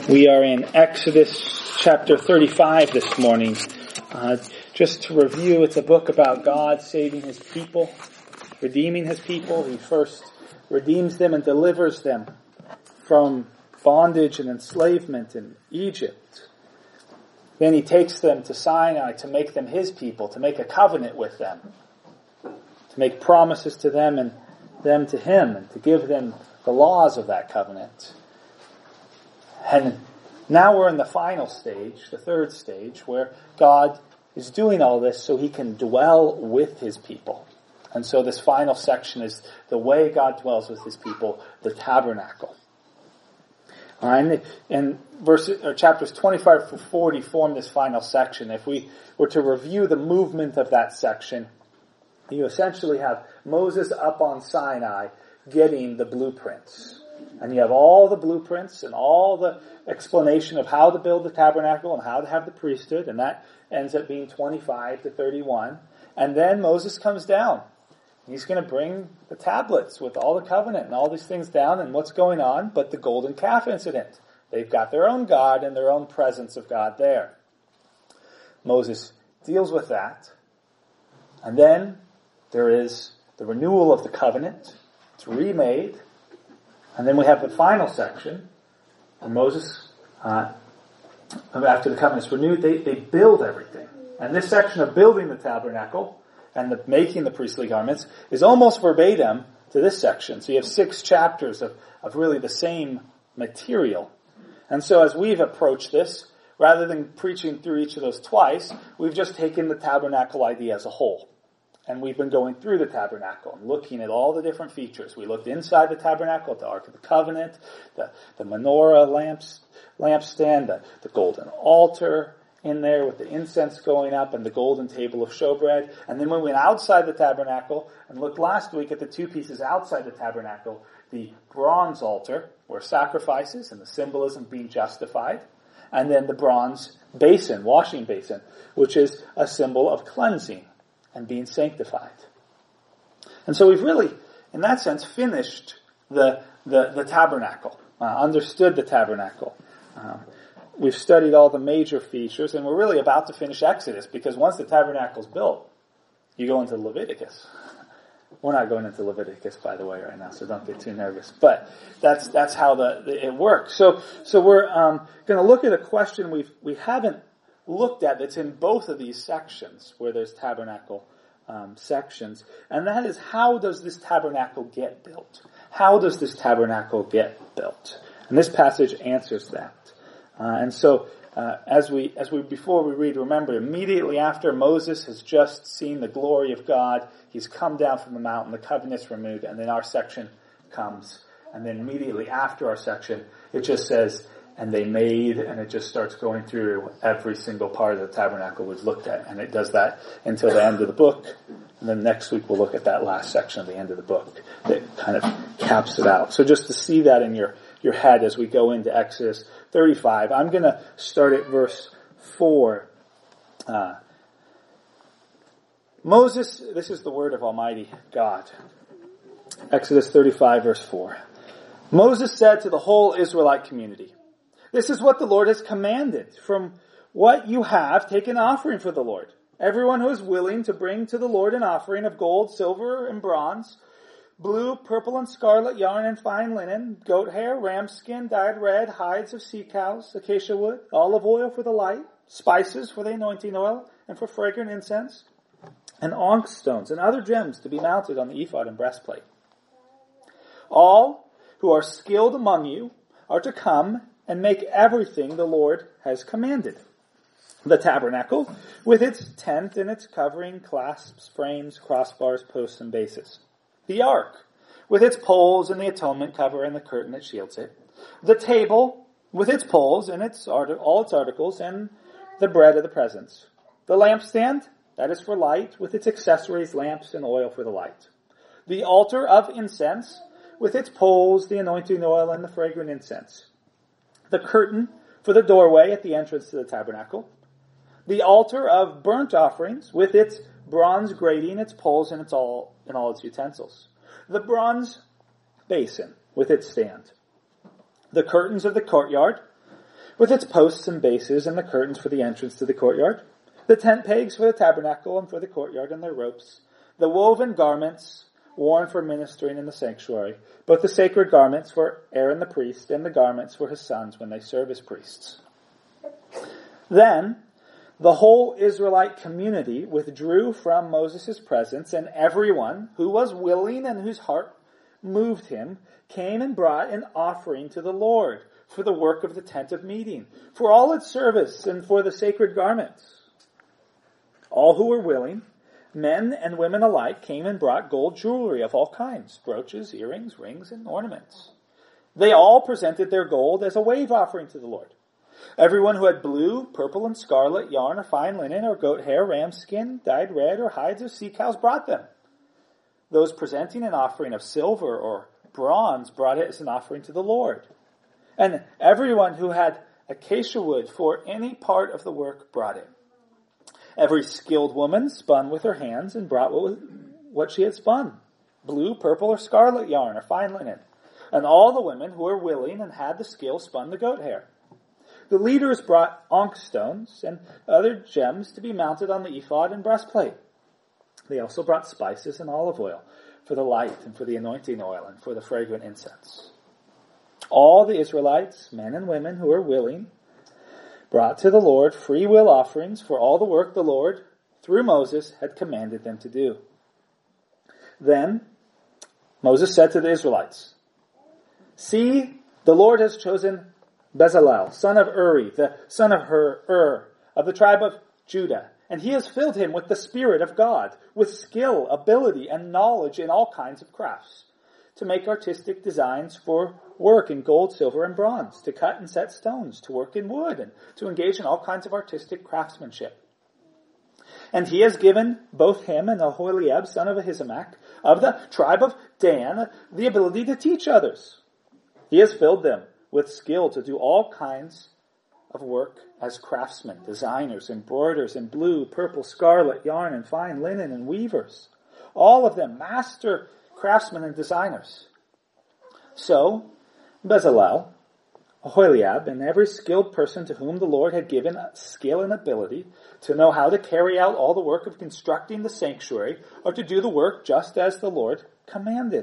We are in Exodus chapter 35 this morning. Just to review, it's a book about God saving His people, redeeming His people. He first redeems them and delivers them from bondage and enslavement in Egypt. Then He takes them to Sinai to make them His people, to make a covenant with them, to make promises to them and them to Him, and to give them the laws of that covenant. And now we're in the final stage, the third stage, where God is doing all this so He can dwell with His people. And so this final section is the way God dwells with His people, the tabernacle. And chapters 25 to 40 form this final section. If we were to review the movement of that section, you essentially have Moses up on Sinai getting the blueprints. And you have all the blueprints and all the explanation of how to build the tabernacle and how to have the priesthood, and that ends up being 25 to 31. And then Moses comes down. He's going to bring the tablets with all the covenant and all these things down and what's going on, but the golden calf incident. They've got their own God and their own presence of God there. Moses deals with that. And then there is the renewal of the covenant. It's remade. And then we have the final section, where Moses, after the covenant is renewed, they build everything. And this section of building the tabernacle and the making the priestly garments is almost verbatim to this section. So you have 6 chapters of really the same material. And so as we've approached this, rather than preaching through each of those twice, we've just taken the tabernacle idea as a whole. And we've been going through the tabernacle and looking at all the different features. We looked inside the tabernacle at the Ark of the Covenant, the menorah lampstand, the golden altar in there with the incense going up, and the golden table of showbread. And then we went outside the tabernacle and looked last week at the 2 pieces outside the tabernacle, the bronze altar, where sacrifices and the symbolism being justified, and then the bronze basin, washing basin, which is a symbol of cleansing and being sanctified. And so we've really, in that sense, finished the tabernacle, understood the tabernacle. We've studied all the major features, and we're really about to finish Exodus, because once the tabernacle's built, you go into Leviticus. We're not going into Leviticus, by the way, right now, so don't get too nervous. But that's how it works. So we're going to look at a question we haven't looked at that's in both of these sections where there's tabernacle sections, and that is, how does this tabernacle get built? How does this tabernacle get built? And this passage answers that. And so before we read, remember, immediately after Moses has just seen the glory of God, he's come down from the mountain, the covenant's removed, and then our section comes. And then immediately after our section, it just says, and they made, and it just starts going through every single part of the tabernacle was looked at. And it does that until the end of the book. And then next week we'll look at that last section of the end of the book that kind of caps it out. So just to see that in your head as we go into Exodus 35, I'm going to start at verse 4. Moses, this is the word of Almighty God. Exodus 35 verse 4. Moses said to the whole Israelite community, "This is what the Lord has commanded. From what you have, take an offering for the Lord. Everyone who is willing to bring to the Lord an offering of gold, silver, and bronze, blue, purple, and scarlet yarn and fine linen, goat hair, ram skin, dyed red, hides of sea cows, acacia wood, olive oil for the light, spices for the anointing oil, and for fragrant incense, and onyx stones and other gems to be mounted on the ephod and breastplate. All who are skilled among you are to come and make everything the Lord has commanded. The tabernacle, with its tent and its covering, clasps, frames, crossbars, posts, and bases. The ark, with its poles and the atonement cover and the curtain that shields it. The table, with its poles and all its articles, and the bread of the presence. The lampstand, that is for light, with its accessories, lamps, and oil for the light. The altar of incense, with its poles, the anointing oil, and the fragrant incense. The curtain for the doorway at the entrance to the tabernacle. The altar of burnt offerings with its bronze grating, its poles, and all its utensils. The bronze basin with its stand. The curtains of the courtyard, with its posts and bases and the curtains for the entrance to the courtyard, the tent pegs for the tabernacle and for the courtyard and their ropes, the woven garments worn for ministering in the sanctuary, both the sacred garments for Aaron the priest and the garments for his sons when they serve as priests. Then the whole Israelite community withdrew from Moses' presence, and everyone who was willing and whose heart moved him came and brought an offering to the Lord for the work of the tent of meeting, for all its service and for the sacred garments. All who were willing, men and women alike, came and brought gold jewelry of all kinds, brooches, earrings, rings, and ornaments. They all presented their gold as a wave offering to the Lord. Everyone who had blue, purple, and scarlet yarn or fine linen or goat hair, ram skin, dyed red, or hides of sea cows brought them. Those presenting an offering of silver or bronze brought it as an offering to the Lord. And everyone who had acacia wood for any part of the work brought it. Every skilled woman spun with her hands and brought what she had spun, blue, purple, or scarlet yarn or fine linen. And all the women who were willing and had the skill spun the goat hair. The leaders brought onyx stones and other gems to be mounted on the ephod and breastplate. They also brought spices and olive oil for the light and for the anointing oil and for the fragrant incense. All the Israelites, men and women who were willing, brought to the Lord free will offerings for all the work the Lord, through Moses, had commanded them to do. Then Moses said to the Israelites, "See, the Lord has chosen Bezalel, son of Uri, the son of Hur, of the tribe of Judah, and he has filled him with the Spirit of God, with skill, ability, and knowledge in all kinds of crafts, to make artistic designs for work in gold, silver, and bronze, to cut and set stones, to work in wood, and to engage in all kinds of artistic craftsmanship. And he has given both him and Aholiab, son of Ahisamach, of the tribe of Dan, the ability to teach others. He has filled them with skill to do all kinds of work as craftsmen, designers, embroiders in blue, purple, scarlet, yarn, and fine linen, and weavers. All of them master craftsmen and designers. So Bezalel, Aholiab, and every skilled person to whom the Lord had given skill and ability to know how to carry out all the work of constructing the sanctuary, or to do the work just as the Lord commanded.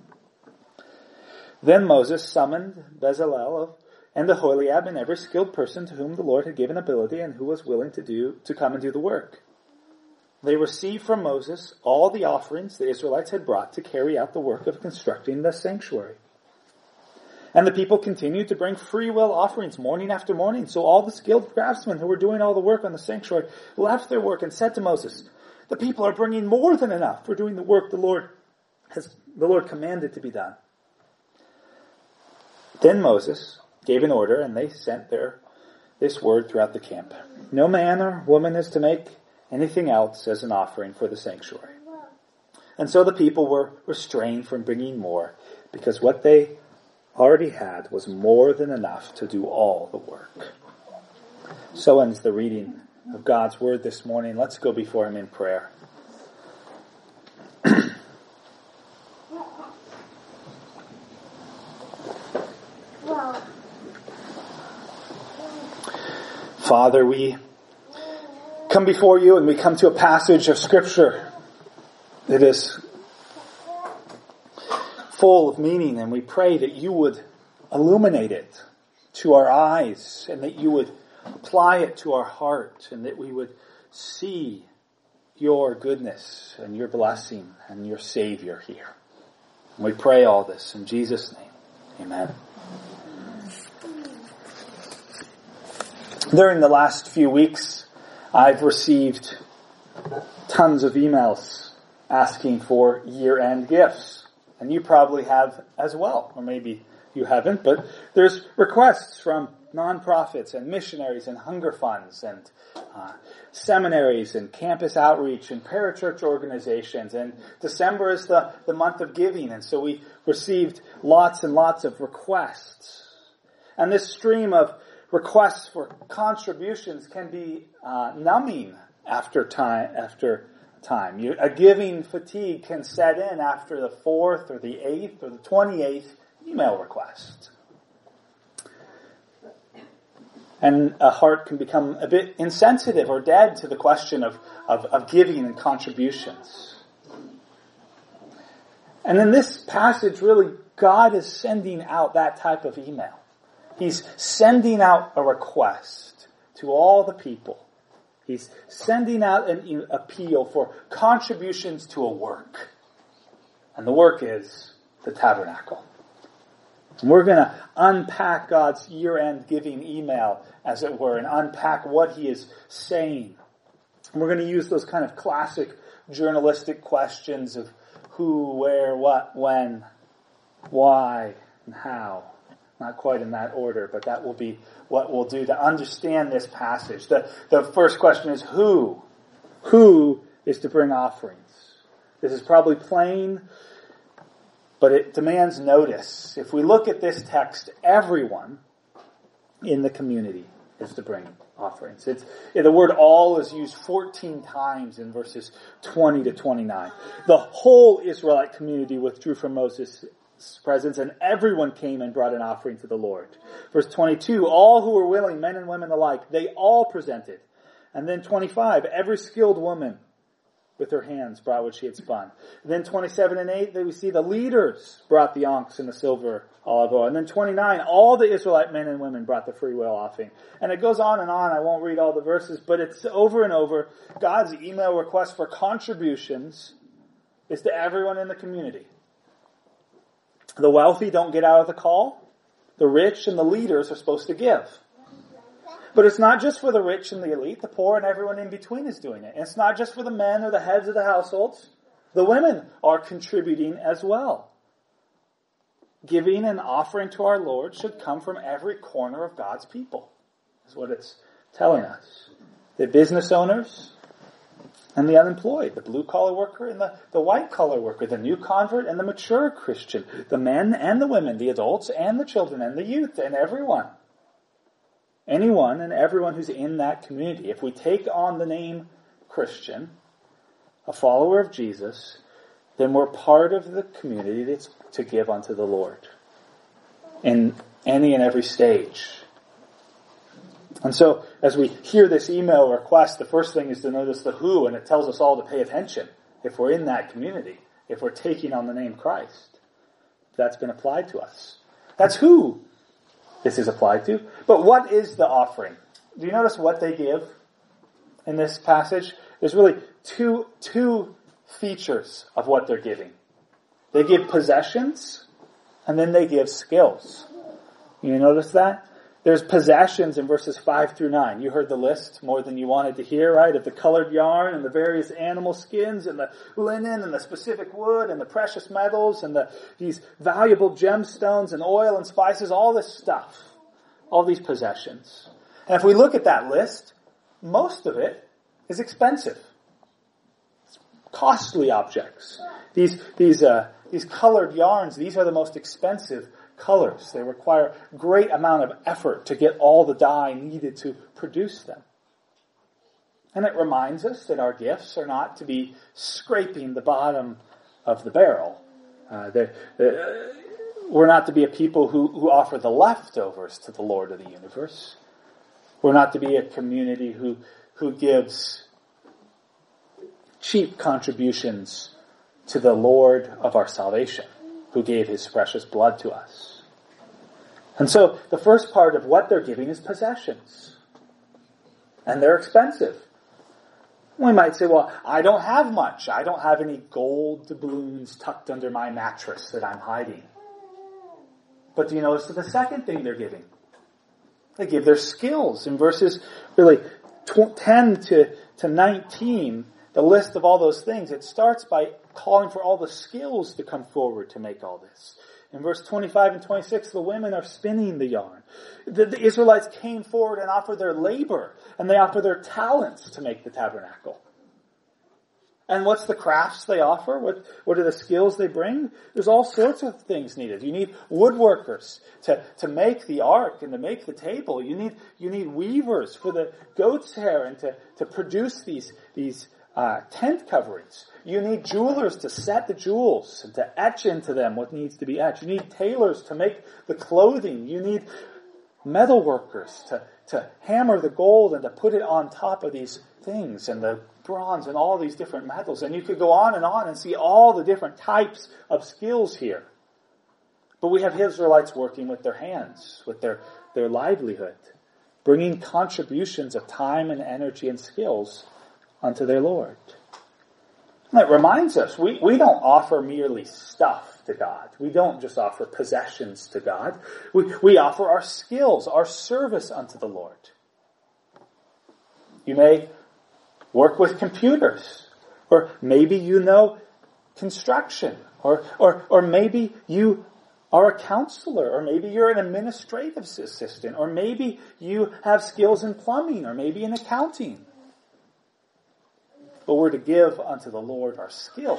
Then Moses summoned Bezalel and Aholiab and every skilled person to whom the Lord had given ability and who was willing to come and do the work. They received from Moses all the offerings the Israelites had brought to carry out the work of constructing the sanctuary. And the people continued to bring free will offerings morning after morning. So all the skilled craftsmen who were doing all the work on the sanctuary left their work and said to Moses, "The people are bringing more than enough for doing the work the Lord commanded to be done." Then Moses gave an order, and they sent this word throughout the camp: "No man or woman is to make anything else as an offering for the sanctuary." And so the people were restrained from bringing more, because what they already had was more than enough to do all the work. So ends the reading of God's word this morning. Let's go before him in prayer. Father, we come before you and we come to a passage of Scripture that is full of meaning, and we pray that you would illuminate it to our eyes and that you would apply it to our heart and that we would see your goodness and your blessing and your Savior here. And we pray all this in Jesus' name. Amen. During the last few weeks, I've received tons of emails asking for year-end gifts. And you probably have as well, or maybe you haven't, but there's requests from nonprofits and missionaries and hunger funds and seminaries and campus outreach and parachurch organizations. And December is the month of giving, and so we received lots and lots of requests. And this stream of requests for contributions can be numbing after time. A giving fatigue can set in after the 4th or the 8th or the 28th email request. And a heart can become a bit insensitive or dead to the question of giving and contributions. And in this passage, really, God is sending out that type of email. He's sending out a request to all the people. He's sending out an appeal for contributions to a work. And the work is the tabernacle. And we're going to unpack God's year-end giving email, as it were, and unpack what He is saying. And we're going to use those kind of classic journalistic questions of who, where, what, when, why, and how. Not quite in that order, but that will be what we'll do to understand this passage. The first question is who? Who is to bring offerings? This is probably plain, but it demands notice. If we look at this text, everyone in the community is to bring offerings. The word all is used 14 times in verses 20 to 29. The whole Israelite community withdrew from Moses' presence, and everyone came and brought an offering to the Lord. Verse 22, all who were willing, men and women alike, they all presented. And then 25, every skilled woman with her hands brought what she had spun. And then 27 and 8, we see the leaders brought the onyx and the silver olive oil. And then 29, all the Israelite men and women brought the freewill offering. And it goes on and on. I won't read all the verses, but it's over and over. God's email request for contributions is to everyone in the community. The wealthy don't get out of the call. The rich and the leaders are supposed to give. But it's not just for the rich and the elite. The poor and everyone in between is doing it. And it's not just for the men or the heads of the households. The women are contributing as well. Giving and offering to our Lord should come from every corner of God's people. That's what it's telling us. The business owners and the unemployed, the blue-collar worker and the white-collar worker, the new convert and the mature Christian, the men and the women, the adults and the children and the youth and everyone. Anyone and everyone who's in that community. If we take on the name Christian, a follower of Jesus, then we're part of the community that's to give unto the Lord in any and every stage. And so, as we hear this email request, the first thing is to notice the who, and it tells us all to pay attention if we're in that community, if we're taking on the name Christ. That's been applied to us. That's who this is applied to. But what is the offering? Do you notice what they give in this passage? There's really two features of what they're giving. They give possessions, and then they give skills. You notice that? There's possessions in verses 5 through 9. You heard the list more than you wanted to hear, right? Of the colored yarn and the various animal skins and the linen and the specific wood and the precious metals and these valuable gemstones and oil and spices, all this stuff. All these possessions. And if we look at that list, most of it is expensive. It's costly objects. These colored yarns, these are the most expensive colors. They require great amount of effort to get all the dye needed to produce them. And it reminds us that our gifts are not to be scraping the bottom of the barrel. We're not to be a people who offer the leftovers to the Lord of the universe. We're not to be a community who gives cheap contributions to the Lord of our salvation, who gave His precious blood to us. And so the first part of what they're giving is possessions. And they're expensive. We might say, well, I don't have much. I don't have any gold doubloons tucked under my mattress that I'm hiding. But do you notice the second thing they're giving? They give their skills. In verses really 10 to 19, the list of all those things, it starts by calling for all the skills to come forward to make all this. In verse 25 and 26, the women are spinning the yarn. The Israelites came forward and offered their labor, and they offer their talents to make the tabernacle. And what's the crafts they offer? What are the skills they bring? There's all sorts of things needed. You need woodworkers to make the ark and to make the table. You need weavers for the goat's hair and to produce these tent coverings. You need jewelers to set the jewels and to etch into them what needs to be etched. You need tailors to make the clothing. You need metal workers to hammer the gold and to put it on top of these things, and the bronze and all these different metals. And you could go on and see all the different types of skills here. But we have Israelites working with their hands, with their livelihood, bringing contributions of time and energy and skills unto their Lord. And it reminds us, we don't offer merely stuff to God. We don't just offer possessions to God. We offer our skills, our service unto the Lord. You may work with computers, or maybe you know construction, or maybe you are a counselor, or maybe you're an administrative assistant, or maybe you have skills in plumbing, or maybe in accounting. But we're to give unto the Lord our skills.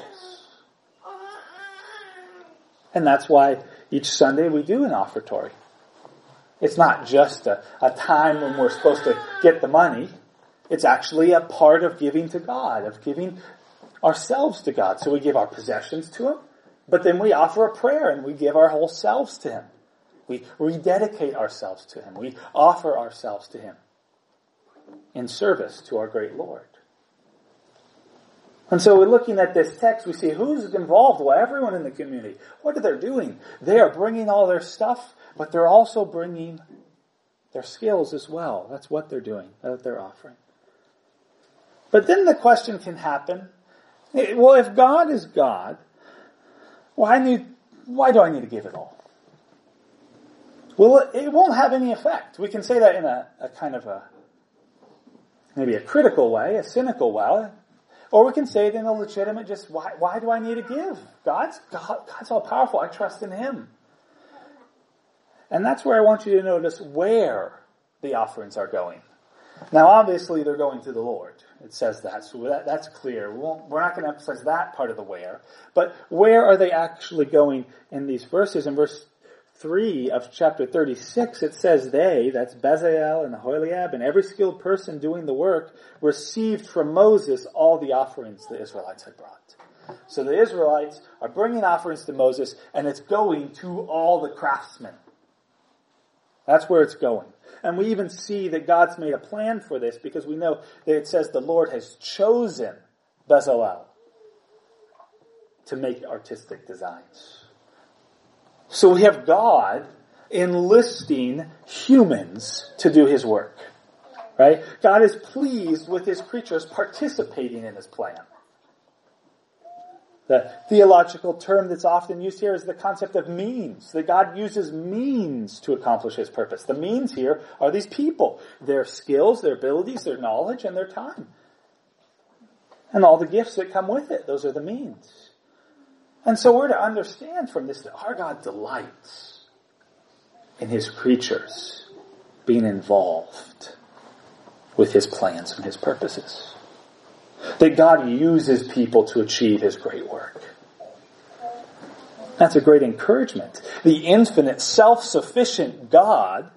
And that's why each Sunday we do an offertory. It's not just a time when we're supposed to get the money. It's actually a part of giving to God, of giving ourselves to God. So we give our possessions to Him, but then we offer a prayer and we give our whole selves to Him. We rededicate ourselves to Him. We offer ourselves to Him in service to our great Lord. And so we're looking at this text, we see who's involved. Well, everyone in the community. What are they doing? They are bringing all their stuff, but they're also bringing their skills as well. That's what they're doing, that they're offering. But then the question can happen, well, if God is God, why do I need to give it all? Well, it won't have any effect. We can say that in a kind of maybe a critical way, a cynical way. Or we can say it in a legitimate, just why do I need to give? God's all powerful. I trust in Him. And that's where I want you to notice where the offerings are going. Now, obviously, they're going to the Lord. It says that, so that's clear. We're not going to emphasize that part of the where. But where are they actually going in these verses? In verse 3 of chapter 36, it says they, that's Bezalel and Aholiab, and every skilled person doing the work, received from Moses all the offerings the Israelites had brought. So the Israelites are bringing offerings to Moses, and it's going to all the craftsmen. That's where it's going. And we even see that God's made a plan for this, because we know that it says the Lord has chosen Bezalel to make artistic designs. So we have God enlisting humans to do His work. Right? God is pleased with His creatures participating in His plan. The theological term that's often used here is the concept of means. That God uses means to accomplish His purpose. The means here are these people. Their skills, their abilities, their knowledge, and their time. And all the gifts that come with it. Those are the means. And so we're to understand from this that our God delights in His creatures being involved with His plans and His purposes. That God uses people to achieve His great work. That's a great encouragement. The infinite, self-sufficient God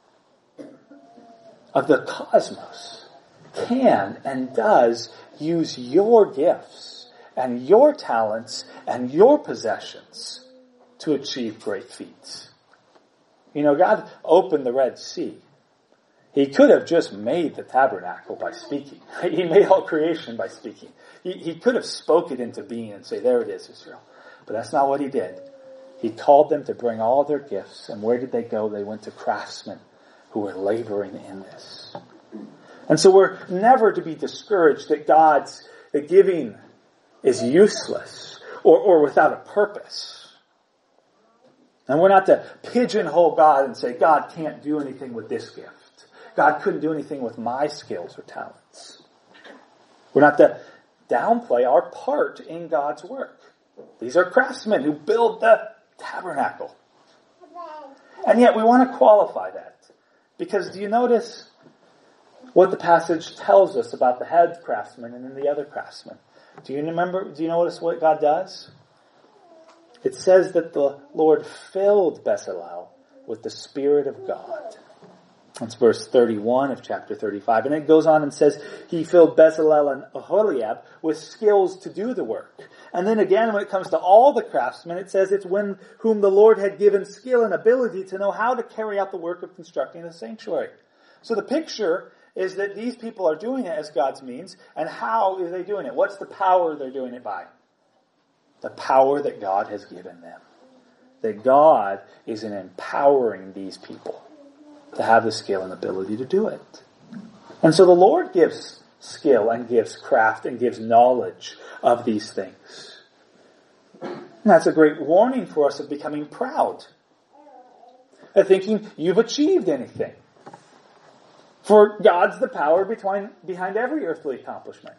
of the cosmos can and does use your gifts and your talents and your possessions to achieve great feats. You know, God opened the Red Sea. He could have just made the tabernacle by speaking. He made all creation by speaking. He could have spoke it into being and say, there it is, Israel. But that's not what He did. He called them to bring all their gifts. And where did they go? They went to craftsmen who were laboring in this. And so we're never to be discouraged that giving is useless or without a purpose. And we're not to pigeonhole God and say, God can't do anything with this gift. God couldn't do anything with my skills or talents. We're not to downplay our part in God's work. These are craftsmen who build the tabernacle. And yet we want to qualify that. Because do you notice what the passage tells us about the head craftsman and then the other craftsman? Do you notice what God does? It says that the Lord filled Bezalel with the Spirit of God. That's verse 31 of chapter 35. And it goes on and says, He filled Bezalel and Aholiab with skills to do the work. And then again, when it comes to all the craftsmen, it says it's when whom the Lord had given skill and ability to know how to carry out the work of constructing the sanctuary. So the picture is that these people are doing it as God's means, and how are they doing it? What's the power they're doing it by? The power that God has given them. That God is empowering these people to have the skill and ability to do it. And so the Lord gives skill and gives craft and gives knowledge of these things. And that's a great warning for us of becoming proud. Of thinking you've achieved anything. For God's the power behind every earthly accomplishment.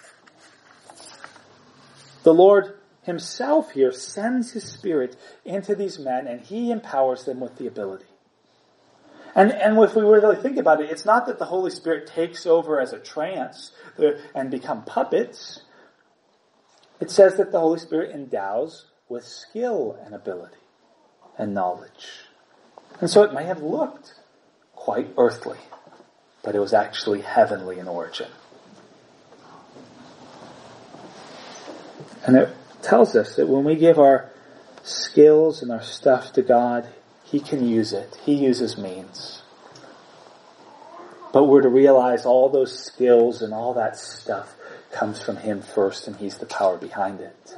The Lord Himself here sends His Spirit into these men and He empowers them with the ability. And if we really think about it, it's not that the Holy Spirit takes over as a trance and become puppets. It says that the Holy Spirit endows with skill and ability and knowledge. And so it may have looked quite earthly, but it was actually heavenly in origin. And it tells us that when we give our skills and our stuff to God, He can use it. He uses means. But we're to realize all those skills and all that stuff comes from Him first, and He's the power behind it.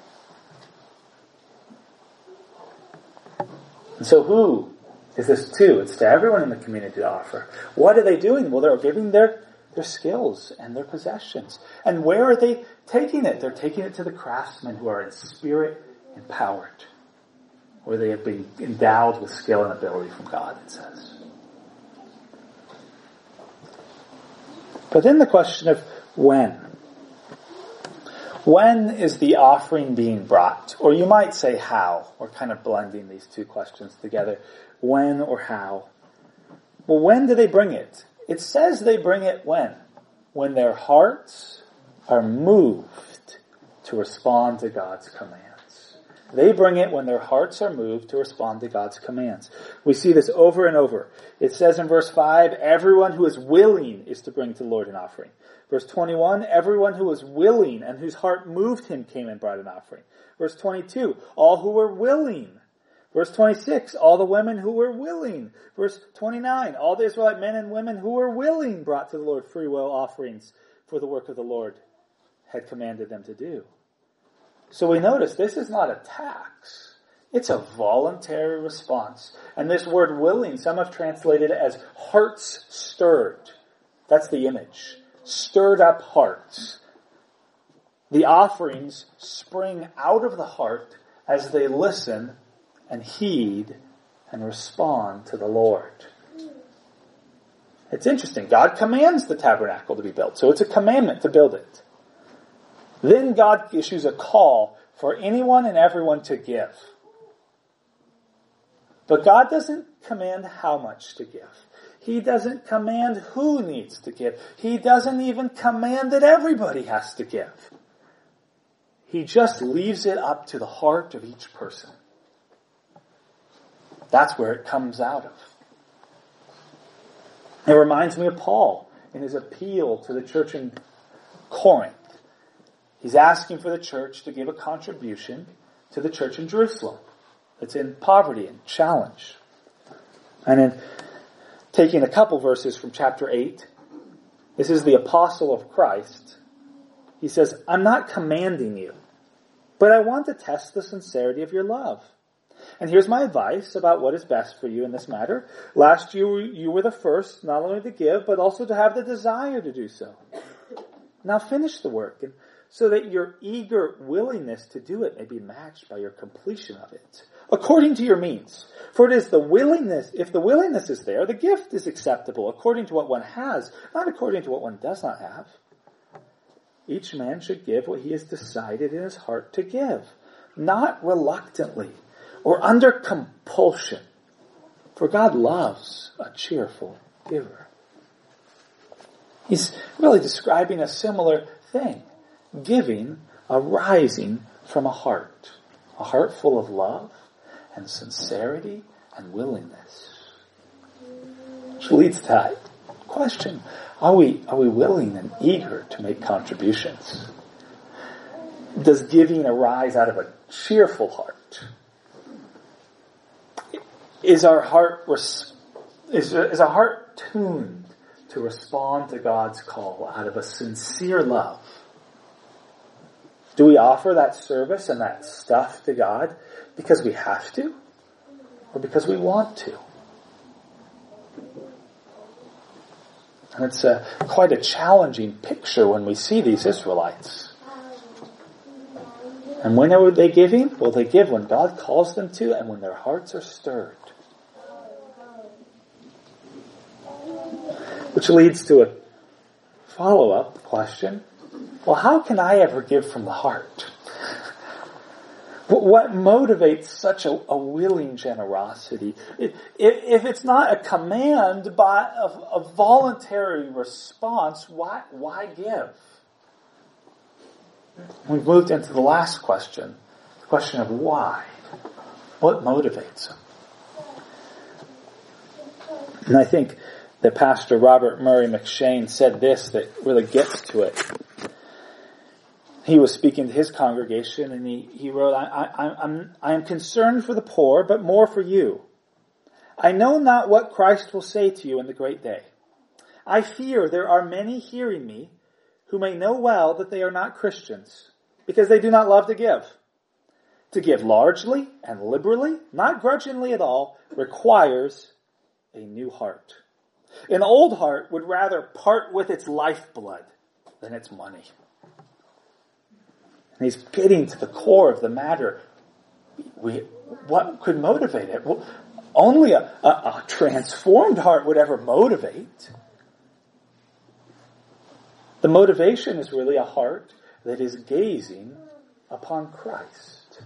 And so who is this to? It's to everyone in the community to offer. What are they doing? Well, they're giving their skills and their possessions. And where are they taking it? They're taking it to the craftsmen who are in spirit empowered. Where they have been endowed with skill and ability from God, it says. But then the question of when. When is the offering being brought? Or you might say how. We're kind of blending these two questions together. When or how? Well, when do they bring it? It says they bring it when? When their hearts are moved to respond to God's commands. They bring it when their hearts are moved to respond to God's commands. We see this over and over. It says in verse 5, everyone who is willing is to bring to the Lord an offering. Verse 21, everyone who was willing and whose heart moved him came and brought an offering. Verse 22, all who were willing. Verse 26, all the women who were willing. Verse 29, all the Israelite men and women who were willing brought to the Lord free will offerings for the work of the Lord had commanded them to do. So we notice this is not a tax. It's a voluntary response. And this word willing, some have translated it as hearts stirred. That's the image. Stirred up hearts. The offerings spring out of the heart as they listen and heed and respond to the Lord. It's interesting. God commands the tabernacle to be built. So it's a commandment to build it. Then God issues a call for anyone and everyone to give. But God doesn't command how much to give. He doesn't command who needs to give. He doesn't even command that everybody has to give. He just leaves it up to the heart of each person. That's where it comes out of. It reminds me of Paul in his appeal to the church in Corinth. He's asking for the church to give a contribution to the church in Jerusalem that's in poverty and challenge. And in taking a couple verses from chapter 8, this is the apostle of Christ. He says, I'm not commanding you, but I want to test the sincerity of your love. And here's my advice about what is best for you in this matter. Last year you were the first not only to give, but also to have the desire to do so. Now finish the work, and so that your eager willingness to do it may be matched by your completion of it, according to your means. For it is the willingness, if the willingness is there, the gift is acceptable according to what one has, not according to what one does not have. Each man should give what he has decided in his heart to give, not reluctantly or under compulsion, for God loves a cheerful giver. He's really describing a similar thing. Giving arising from a heart full of love and sincerity and willingness. Which leads to that question, are we willing and eager to make contributions? Does giving arise out of a cheerful heart? Is our heart tuned to respond to God's call out of a sincere love? Do we offer that service and that stuff to God because we have to, or because we want to? And it's quite a challenging picture when we see these Israelites. And when are they giving? Well, they give when God calls them to and when their hearts are stirred. Which leads to a follow-up question. Well, how can I ever give from the heart? What motivates such a willing generosity? If it's not a command, but a voluntary response, why give? We've moved into the last question, the question of why. What motivates them? And I think that Pastor Robert Murray McShane said this that really gets to it. He was speaking to his congregation and he wrote, I am concerned for the poor, but more for you. I know not what Christ will say to you in the great day. I fear there are many hearing me who may know well that they are not Christians, because they do not love to give. To give largely and liberally, not grudgingly at all, requires a new heart. An old heart would rather part with its lifeblood than its money. And he's getting to the core of the matter. What could motivate it? Well, only a transformed heart would ever motivate. The motivation is really a heart that is gazing upon Christ.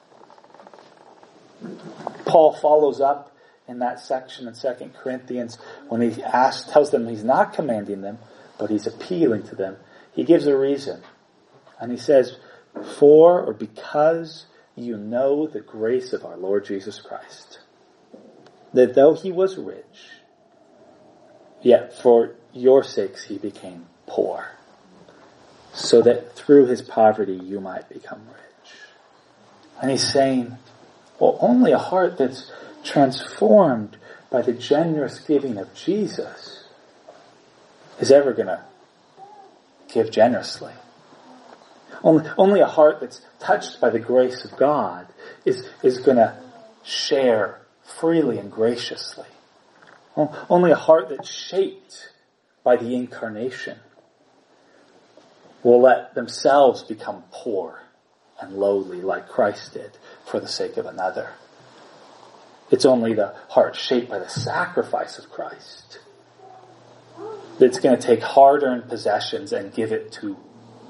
Paul follows up in that section in 2 Corinthians when he tells them he's not commanding them, but he's appealing to them. He gives a reason. And he says, for or because you know the grace of our Lord Jesus Christ, that though he was rich, yet for your sakes he became poor, so that through his poverty you might become rich. And he's saying, well, only a heart that's transformed by the generous giving of Jesus is ever going to give generously. Only a heart that's touched by the grace of God is going to share freely and graciously. Only a heart that's shaped by the incarnation will let themselves become poor and lowly like Christ did for the sake of another. It's only the heart shaped by the sacrifice of Christ that's going to take hard-earned possessions and give it to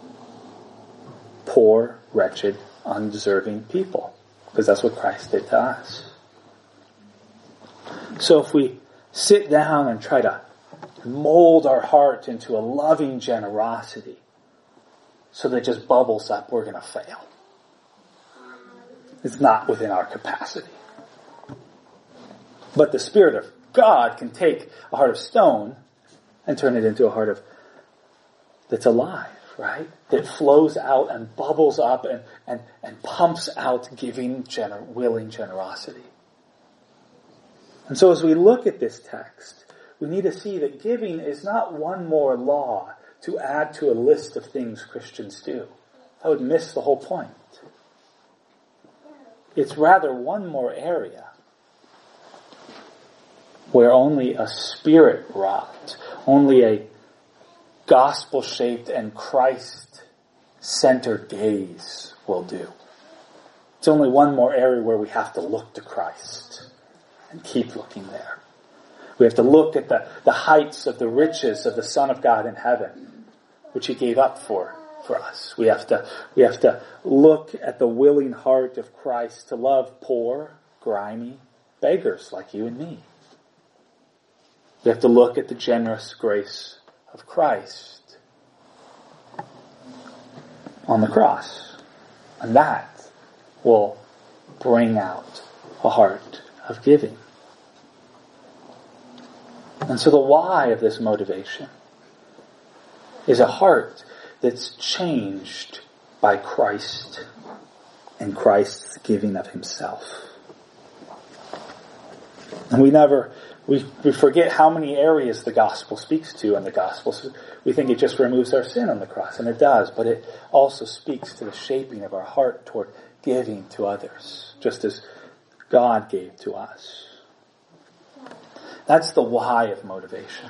poor, wretched, undeserving people. Because that's what Christ did to us. So if we sit down and try to mold our heart into a loving generosity so that it just bubbles up, we're going to fail. It's not within our capacity. But the Spirit of God can take a heart of stone and turn it into a heart that's alive, right? That flows out and bubbles up and pumps out giving, willing generosity. And so as we look at this text, we need to see that giving is not one more law to add to a list of things Christians do. That would miss the whole point. It's rather one more area where only a Spirit-wrought, only a gospel-shaped and Christ-centered gaze will do. It's only one more area where we have to look to Christ and keep looking there. We have to look at the heights of the riches of the Son of God in heaven, which He gave up for us. We have to look at the willing heart of Christ to love poor, grimy beggars like you and me. We have to look at the generous grace of Christ on the cross. And that will bring out a heart of giving. And so the why of this motivation is a heart that's changed by Christ and Christ's giving of himself. And we forget how many areas the gospel speaks to in the gospel. So we think it just removes our sin on the cross, and it does, but it also speaks to the shaping of our heart toward giving to others, just as God gave to us. That's the why of motivation.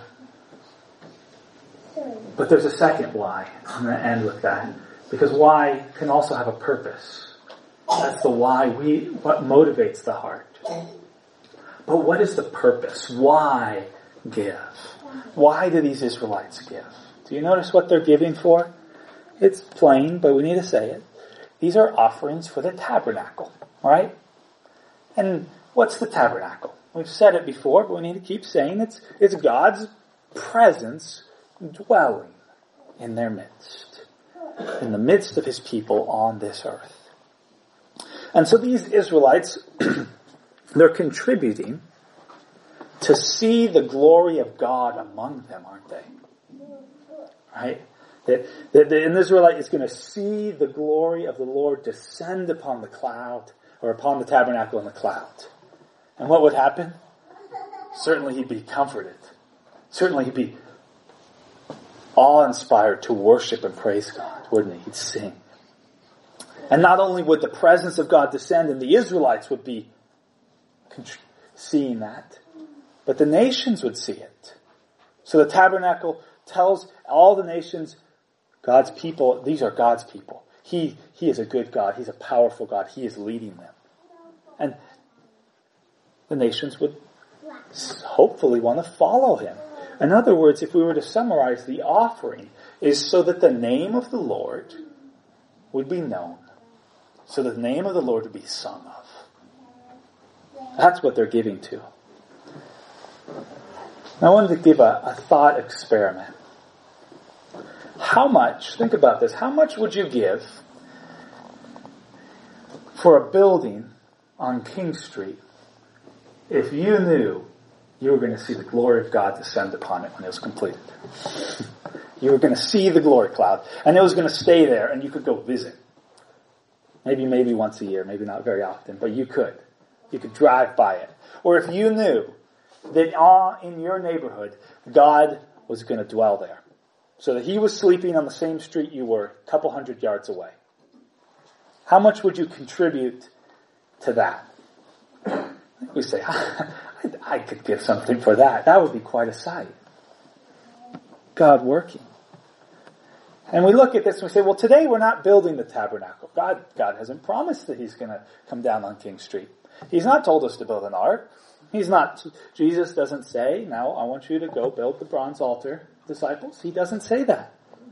But there's a second why. I'm going to end with that. Because why can also have a purpose. That's the why, what motivates the heart. But what is the purpose? Why give? Why do these Israelites give? Do you notice what they're giving for? It's plain, but we need to say it. These are offerings for the tabernacle, right? And what's the tabernacle? We've said it before, but we need to keep saying it's God's presence dwelling in their midst, in the midst of his people on this earth. And so these Israelites, they're contributing to see the glory of God among them, aren't they? Right? An Israelite is going to see the glory of the Lord descend upon the cloud, or upon the tabernacle in the cloud. And what would happen? Certainly he'd be comforted. Certainly he'd be awe-inspired to worship and praise God, wouldn't he? He'd sing. And not only would the presence of God descend, and the Israelites would be seeing that, but the nations would see it. So the tabernacle tells all the nations, God's people, these are God's people. He is a good God. He's a powerful God. He is leading them. And the nations would hopefully want to follow him. In other words, if we were to summarize, the offering is so that the name of the Lord would be known. So that the name of the Lord would be sung of. That's what they're giving to. Now I wanted to give a thought experiment. How much, think about this, how much would you give for a building on King Street if you knew you were going to see the glory of God descend upon it when it was completed? You were going to see the glory cloud, and it was going to stay there, and you could go visit. Maybe once a year, maybe not very often, but you could. You could drive by it. Or if you knew that in your neighborhood, God was going to dwell there, so that he was sleeping on the same street you were, a couple 100 yards away. How much would you contribute to that? We say, I could give something for that. That would be quite a sight. God working. And we look at this and we say, well, today we're not building the tabernacle. God hasn't promised that he's going to come down on King Street. He's not told us to build an ark. Jesus doesn't say, now I want you to go build the bronze altar, disciples. He doesn't say that.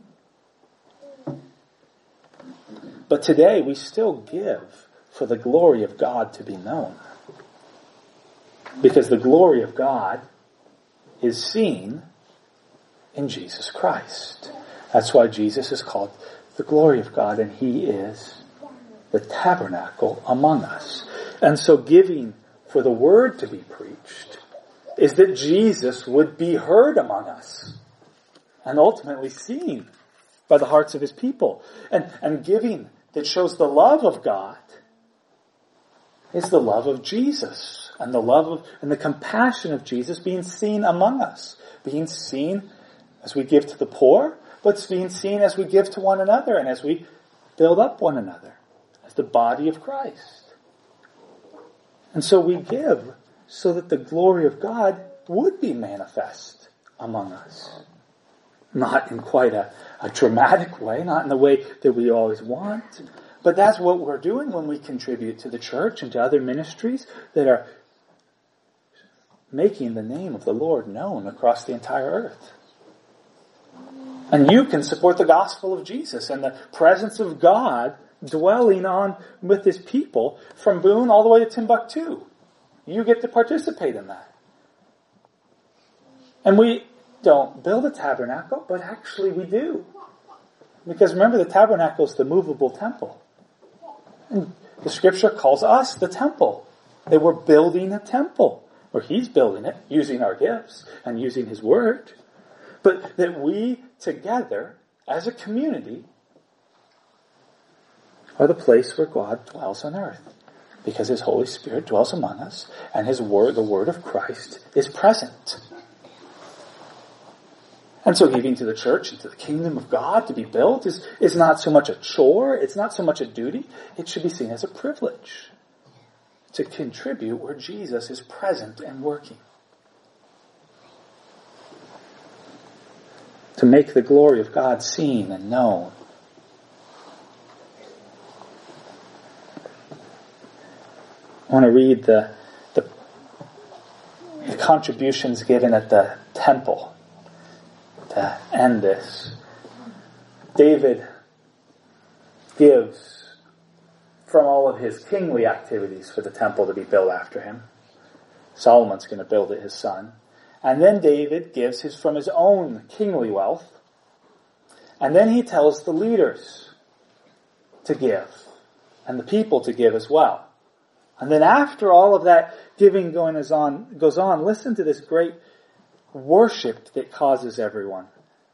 But today we still give for the glory of God to be known. Because the glory of God is seen in Jesus Christ. That's why Jesus is called the glory of God, and he is the tabernacle among us. And so giving for the word to be preached is that Jesus would be heard among us and ultimately seen by the hearts of his people. And giving that shows the love of God is the love of Jesus, and the love of and the compassion of Jesus being seen among us, being seen as we give to the poor, but being seen as we give to one another and as we build up one another as the body of Christ. And so we give so that the glory of God would be manifest among us. Not in quite a dramatic way, not in the way that we always want, but that's what we're doing when we contribute to the church and to other ministries that are making the name of the Lord known across the entire earth. And you can support the gospel of Jesus and the presence of God dwelling on with his people from Boone all the way to Timbuktu. You get to participate in that. And we don't build a tabernacle, but actually we do. Because remember, the tabernacle is the movable temple. And the scripture calls us the temple. That we're building a temple. Or he's building it, using our gifts and using his word. But that we together, as a community, are the place where God dwells on earth, because His Holy Spirit dwells among us, and His Word, the Word of Christ, is present. And so giving to the church and to the kingdom of God to be built is not so much a chore, it's not so much a duty, it should be seen as a privilege to contribute where Jesus is present and working. To make the glory of God seen and known. I want to read the contributions given at the temple to end this. David gives from all of his kingly activities for the temple to be built after him. Solomon's going to build it, his son. And then David gives from his own kingly wealth. And then he tells the leaders to give. And the people to give as well. And then after all of that giving goes on, listen to this great worship that causes everyone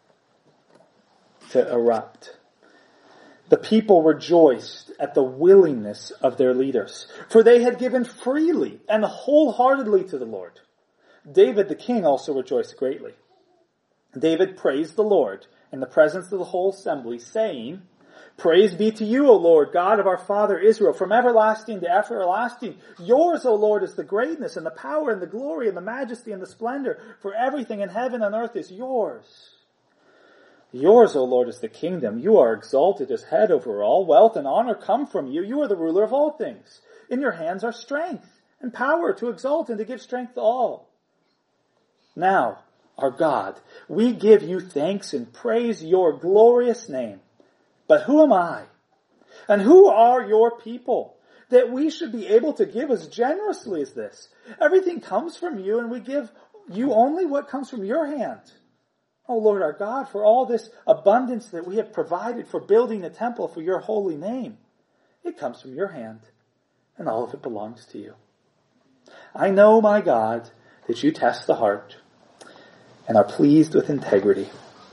to erupt. The people rejoiced at the willingness of their leaders, for they had given freely and wholeheartedly to the Lord. David the king also rejoiced greatly. David praised the Lord in the presence of the whole assembly, saying, Praise be to you, O Lord, God of our father Israel, from everlasting to everlasting. Yours, O Lord, is the greatness and the power and the glory and the majesty and the splendor, for everything in heaven and earth is yours. Yours, O Lord, is the kingdom. You are exalted as head over all. Wealth and honor come from you. You are the ruler of all things. In your hands are strength and power to exalt and to give strength to all. Now, our God, we give you thanks and praise your glorious name. But who am I? And who are your people that we should be able to give as generously as this? Everything comes from you, and we give you only what comes from your hand. O Lord our God, for all this abundance that we have provided for building a temple for your holy name, it comes from your hand, and all of it belongs to you. I know, my God, that you test the heart and are pleased with integrity.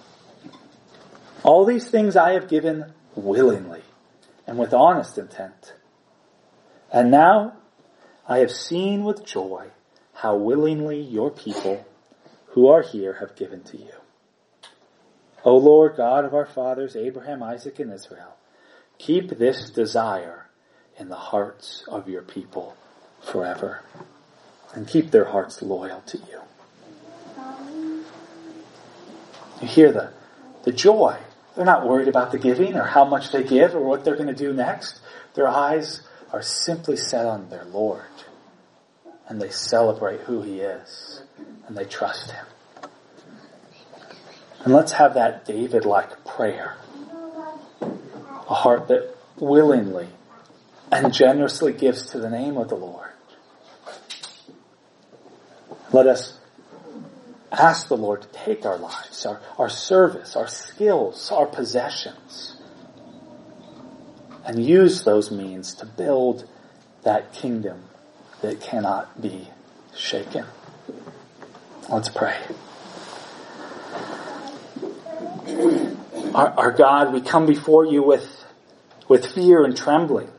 All these things I have given willingly and with honest intent. And now I have seen with joy how willingly your people who are here have given to you. O Lord God of our fathers, Abraham, Isaac, and Israel, keep this desire in the hearts of your people forever, and keep their hearts loyal to you. You hear the joy. They're not worried about the giving or how much they give or what they're going to do next. Their eyes are simply set on their Lord, and they celebrate who He is, and they trust Him. And let's have that David-like prayer. A heart that willingly and generously gives to the name of the Lord. Let us ask the Lord to take our lives, our service, our skills, our possessions, and use those means to build that kingdom that cannot be shaken. Let's pray. Our God, we come before you with fear and trembling,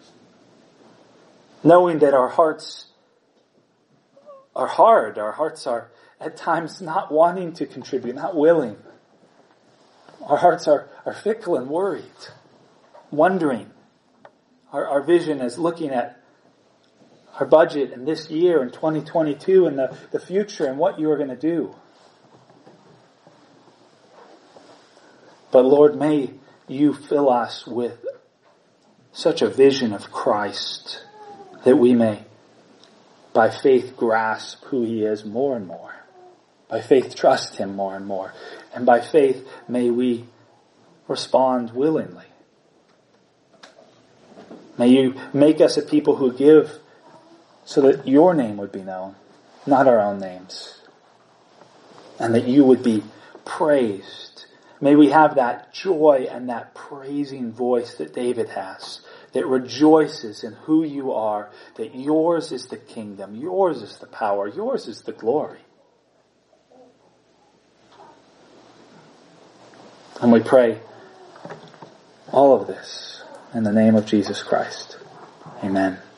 knowing that our hearts are hard. Our hearts are at times not wanting to contribute, not willing. Our hearts are fickle and worried, wondering. Our vision is looking at our budget and this year and 2022 and the future and what you are going to do. But Lord, may you fill us with such a vision of Christ that we may, by faith, grasp who He is more and more. By faith, trust Him more and more. And by faith, may we respond willingly. May you make us a people who give so that your name would be known, not our own names. And that you would be praised. May we have that joy and that praising voice that David has, that rejoices in who you are, that yours is the kingdom, yours is the power, yours is the glory. And we pray all of this In the name of Jesus Christ. Amen.